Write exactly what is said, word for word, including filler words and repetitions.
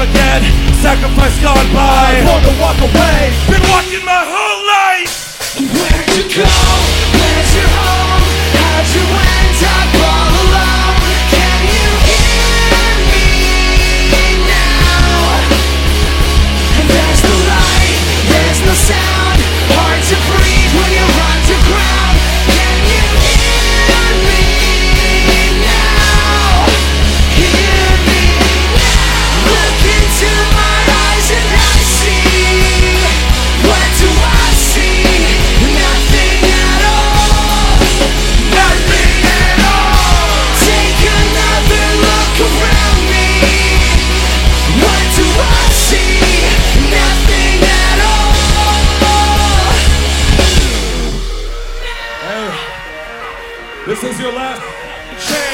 forget, sacrifice gone by. I want to walk away. Been walking my whole life. Where'd you go? Where's your home? How'd you end up all alone? Can you hear me now? And there's no light, there's no sound. Hard to breathe when you're underground. Can you hear me now? Hear me now. Look into my eyes and I see. What do I see? Nothing at all. Nothing at all. Take another look around me. What do I see? Nothing at all. This is your last chance.